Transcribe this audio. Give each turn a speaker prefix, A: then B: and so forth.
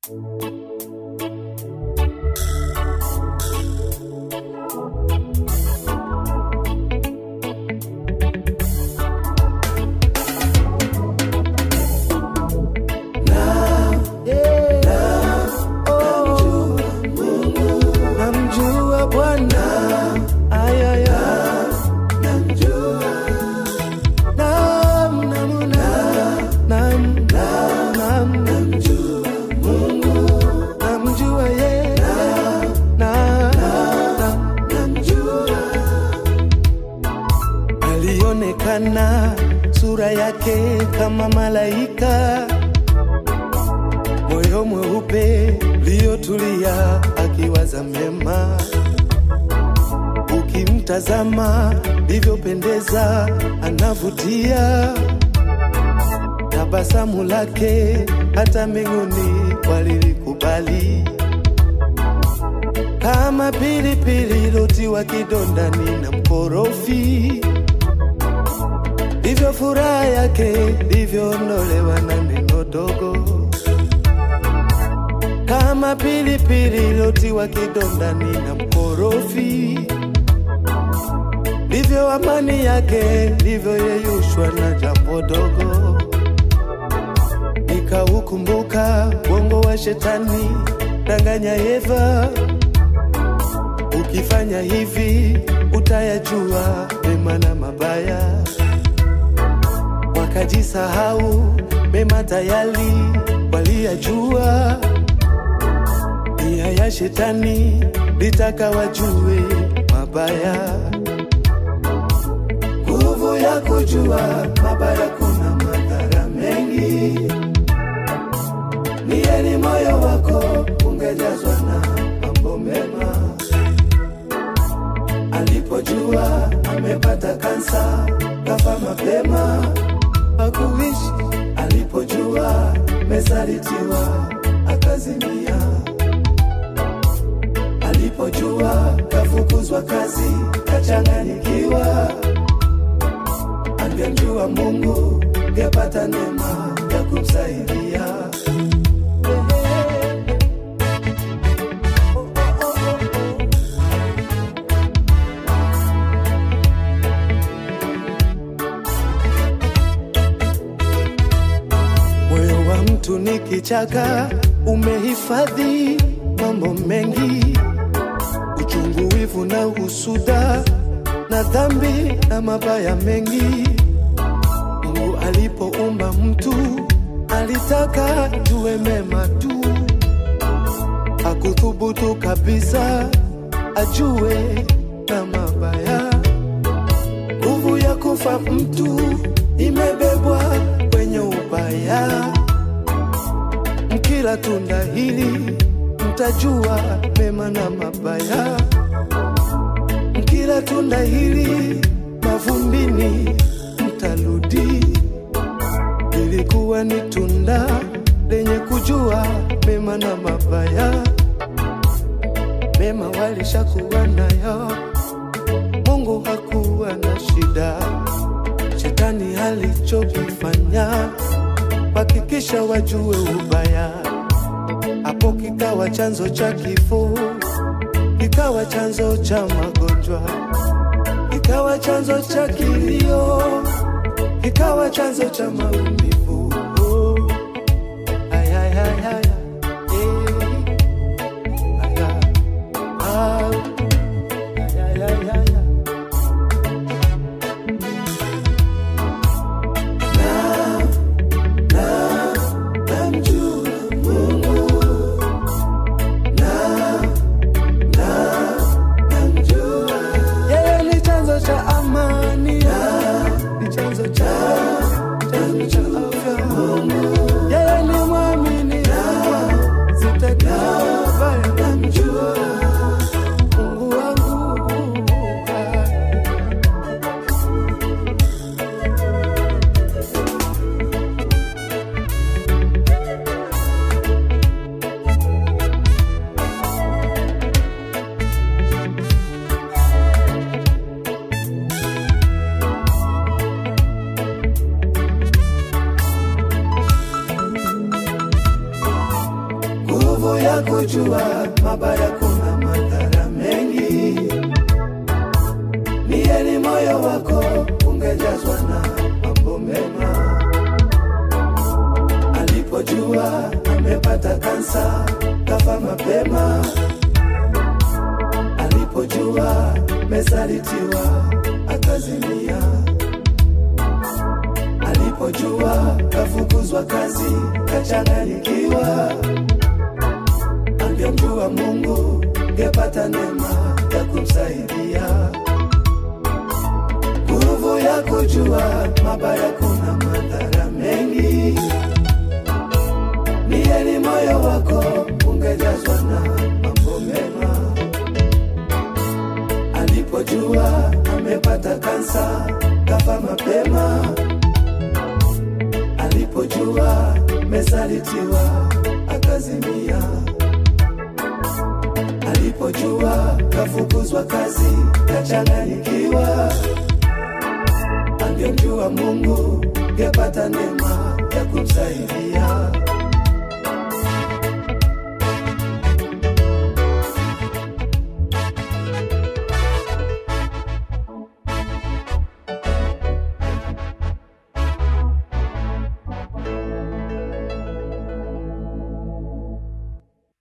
A: Alionekana sura yake kama malaika, moyo mweupe uliotulia akiwaza mema. Ukimtazama livyopendeza, anavutia, tabasamu lake hata mbinguni walilikubali. Kama pilipili ilotiwa kidondani na mkorofi, ndivyo furaha yake ilivyoondolewa na neno dogo. Kama pilipili ilotiwa kidondani na mkorofi, ndivyo amani yake ilivyoyeyushwa na jambo dogo. Nikaukumbuka uongo wa shetani, danganya Eva, ukifanya hivi utayajua mema na mabaya. Wakajisahau mema tayari waliyajua, nia ya shetani litaka wajue mabaya. Nguvu ya kujua mabaya, kuna madhara mengi. Ni moyo wako ungejazwa na mambo mema. Alipojua amepata kansa, kafa mapema. Hakuishi alipojua mesalitiwa, akazimia. Alipojua kafukuzwa kazi, kachanganyikiwa. Angemjua Mungu, ngepata neema ya kumsaidia. Mtu ni kichaka, umehifadhi mambo mengi, uchungu, wivu na usuda na dhambi na mabaya mengi. Mungu alipoumba mtu alitaka tuwe mema tu, hakuthubutu kabisa ajue na mabaya. Nguvu ya kufa mtu imebebwa kwenye ubaya. Mkila tunda hili mtajua mema na mabaya. Mkila tunda hili mavumbini mtarudi. Ilikuwa ni tunda lenye kujua mema na mabaya. Mema walishakuwa nayo, Mungu hakuwa na shida. Shetani alichokifanya hakikisha wajue ubaya. Hapo kikawa chanzo cha kifo, kikawa chanzo cha magonjwa, kikawa chanzo cha kilio, kikawa chanzo cha maumivu. Ay, ay, ay, ay, ay, ay, ay, ay, ay. Chanzo cha nguvu ya kujua mabaya kuna madhara mengi. Ni heri moyo wako ungejazwa na mambo mema. Alipojua amepata kansa kafa mapema. Alipojua mesalitiwa akazimia. Alipojua kafukuzwa kazi kachanganyikiwa. Angemjua Mungu ngepata neema ya kumsaidia. Nguvu ya kujua mabaya kuna madhara mengi. Ni heri moyo wako ungejazwa na mambo mema. Alipojua amepata kansa kafa mapema. Alipojua mesalitiwa akazimia. Alipojua kafukuzwa kazi kachanganyikiwa. Angemjua Mungu ngepata neema ya kumsaidia.